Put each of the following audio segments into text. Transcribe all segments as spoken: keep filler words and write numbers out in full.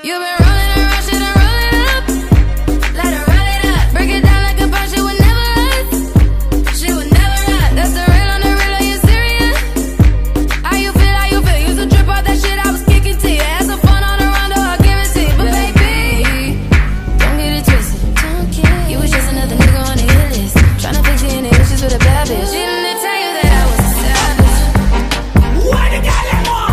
You've been rolling around, shit and roll it up. Let her roll it up. Break it down like a punch, she would never us. She would never us. That's the real on the real, are you serious? How you feel, how you feel? Used to trip off that shit I was kicking to you. Had some fun on the rondo, I'll give it to you. But baby, don't get it twisted. Don't get you was just another nigga on the hit list. Tryna fix your inner issues with a bad bitch. Didn't tell you that I was a savage. What the girl them want?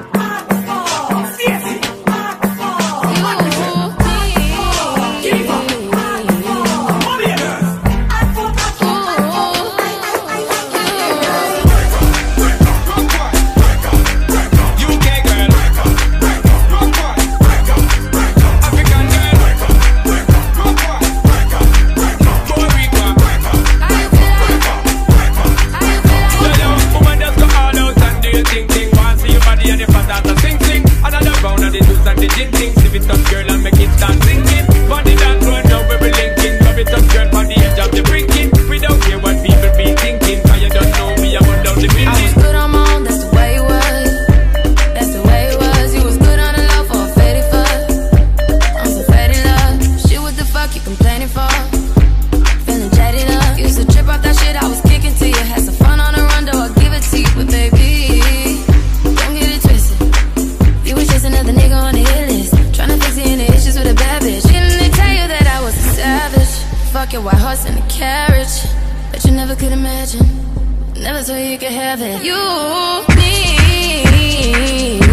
Fuck your white horse and a carriage that you never could imagine. Never thought you could have it. You need